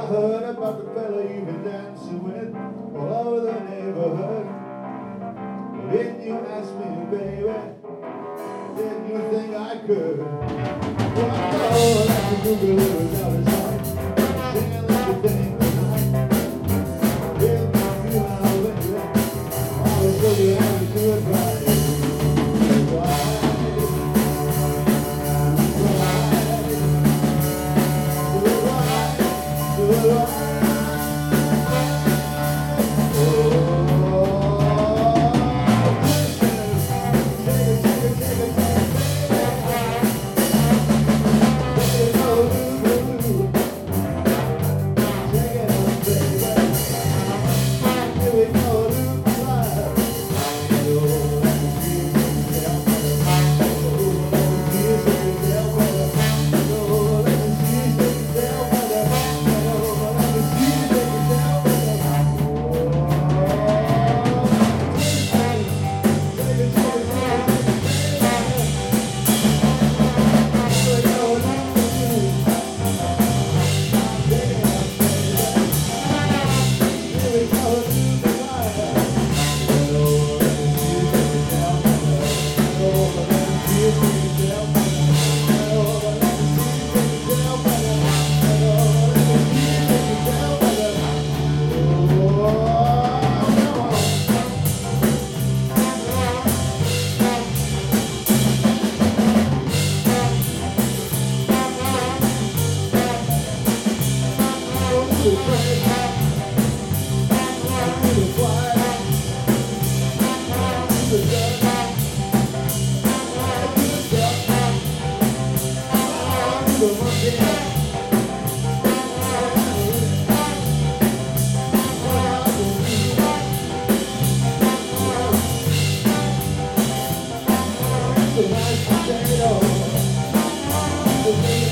I heard about the fella you've been dancing with all over the neighborhood. Didn't you ask me, baby? Didn't you think I could? Well, I know that the Google was out of sight, singing like a thing tonight. Give me you my baby, I was so glad to do it right. The